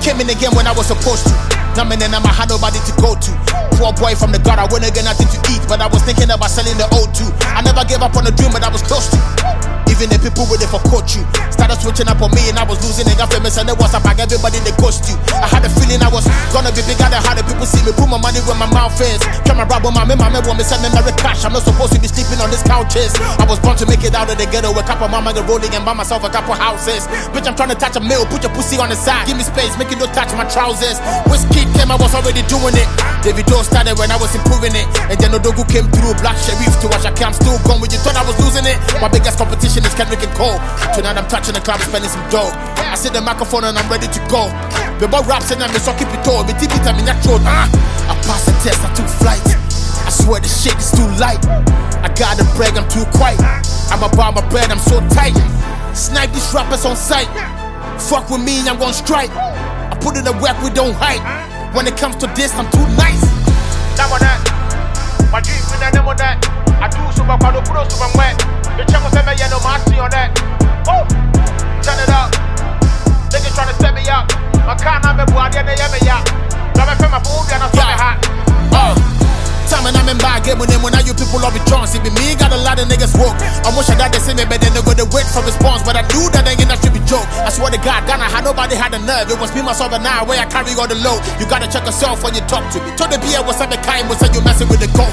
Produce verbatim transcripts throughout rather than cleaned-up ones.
Came in again when I was supposed to. Now man, then I had nobody to go to. Poor boy from the gutter, wouldn't get nothing to eat, but I was thinking about selling the O two. I never gave up on the dream, but I was close to. Even the people with it for coach you started switching up on me, and I was losing it. Got famous and it was about everybody they ghost you. I had a feeling I was gonna be bigger than how the people see me. Put my money where my mouth is. Come and rob my man, my man want me send me Mary cash. I'm not supposed to be sleeping on these couches. I was born to make it out of the ghetto. A couple mama get rolling and buy myself a couple houses. Bitch, I'm trying to touch a meal. Put your pussy on the side. Give me space, make it no touch my trousers. Whiskey came, I was already doing it. David Doe started when I was improving it. And then Odogu came through. Black Sheriff to watch. I'm still gone. When you thought I was losing it, my biggest competition is Kendrick and Cole. Tonight I'm touching the club, spending some dough. I sit the microphone and I'm ready to go. The boy raps and I'm so keep it all. Me T V time in that throat. Ah, I passed the test, I took flight. I swear the shit is too light. I got the bread, I'm too quiet. I'm about my bread, I'm so tight. Snipe these rappers on sight. Fuck with me, I'm gonna strike. I put in the work, we don't hide. When it comes to this, I'm too nice. That one that. My dream with that name on that. I do super quad, pro super wet. The channel said me, yeah, no mercy on that. Oh, turn it up. Niggas trying to set me up. My car now, me boy, they never me up. Now me feel my food, and I feel my hot. Oh. Time and I'm in bad game with them when now you people love me chance. It be me, got a lot of niggas woke. I wish I got the same, but then they go to wait for response. But I knew that ain't enough to be joke. I swear to God, Ghana had nobody had the nerve. It was me, myself, and I where I carry all the load. You gotta check yourself when you talk to me. Told the B I what's up the kind, was you messing with the code.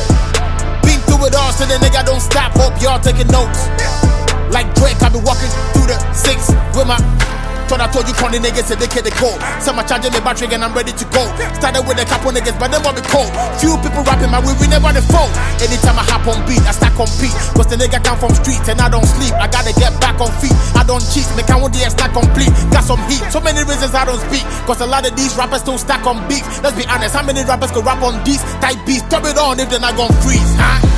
Been through it all, so the nigga don't stop. Hope y'all taking notes. Like Drake, I be walking through the six with my. Thought I told you, corny niggas said they can't go. Some are charging me battery and I'm ready to go. Started with a couple niggas, but them want me cold. Few people rapping my way, we never the phone. Anytime I hop on beat, I start compete. Cause the nigga come from streets and I don't sleep. I gotta get back on feet. I don't cheat, make I want the not complete. Got some heat, so many reasons I don't speak. Cause a lot of these rappers don't stack on beef. Let's be honest, how many rappers could rap on these type beats? Turn it on if they're not gon' freeze, huh?